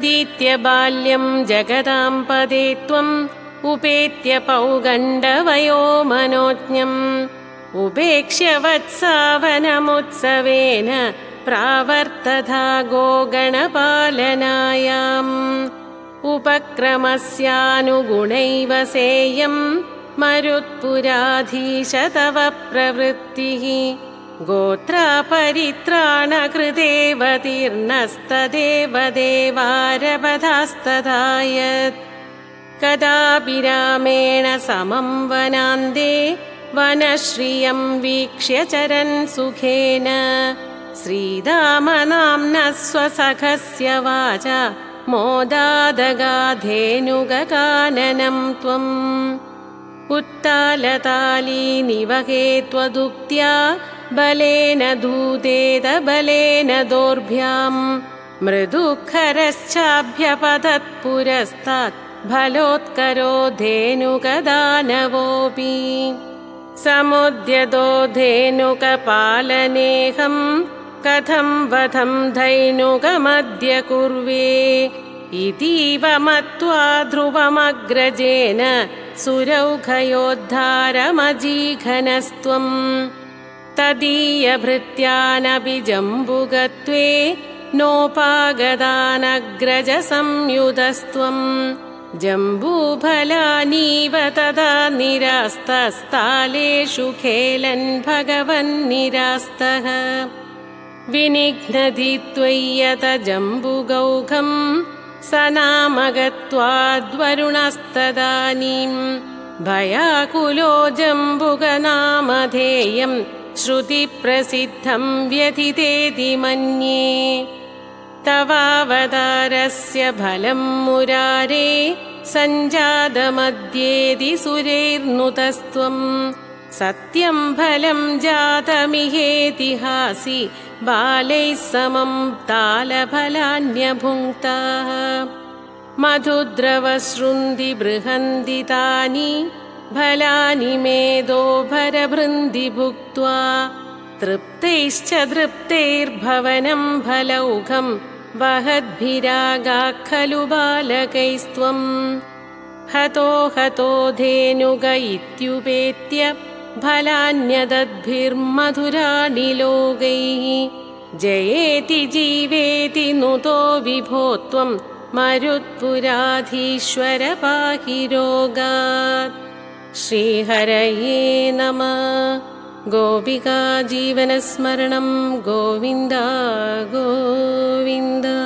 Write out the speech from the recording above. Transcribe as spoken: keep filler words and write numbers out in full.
तदीत्य बाल्यं जगदां पदे त्वम् उपेत्य पौगण्डवयो मनोज्ञम् उपेक्ष्य वत्सावनमुत्सवेन प्रावर्तथा गोगणपालनायाम् उपक्रमस्यानुगुणैव सेयम् मरुत्पुराधीश तव प्रवृत्तिः गोत्रापरित्राणकृतेव तीर्णस्तदेव देवारपथास्तदायत् कदापि रामेण समं वनान्ते वनश्रियं वीक्ष्य चरन् सुखेन श्रीरामनाम्नः स्वसखस्य वाचा मोदादगाधेनुगकाननं त्वम् उत्तालताली निवहे त्वदुक्त्या बलेन दूतेद बलेन दोर्भ्याम् मृदुखरश्चाभ्यपतत्पुरस्तात् फलोत्करो धेनुकदानवोऽपि समुद्यतो धेनुकपालनेऽहं कथं वथं धैनुकमद्य कुर्वे इतीव मत्वा ध्रुवमग्रजेन सुरौघयोद्धारमजीघनस्त्वम् तदीयभृत्यानपि जम्बुकत्वे नोपागदानग्रजसंयुतस्त्वम् जम्बूफलानीव तदा निरास्तस्तालेषु खेलन् भगवन्निरास्तः विनिघ्नति त्वय्यत जम्बुगौघम् स नाम गत्वाद्वरुणस्तदानीम् भयाकुलो जम्बुकनामधेयम् श्रुतिप्रसिद्धं व्यथितेति मन्ये तवावतारस्य फलं मुरारे सञ्जातमद्येति सुरैर्नुतस्त्वम् सत्यं फलं जातमिहेतिहासि बालैः समं तालफलान्यभुङ्क्ताः मधुद्रवसृन्धि बृहन्ति तानि फलानि मेदोभरभृन्दि भुक्त्वा तृप्तैश्च तृप्तैर्भवनं फलौघं वहद्भिरागाः खलु बालकैस्त्वम् हतो हतो धेनुक इत्युपेत्य फलान्यदद्भिर्मधुराणि लोकैः जयेति जीवेति नुतो विभो त्वं मरुत्पुराधीश्वर पाहि रोगात् श्रीहरये नमः। गोपिका जीवनस्मरणं गोविन्द गोविन्द।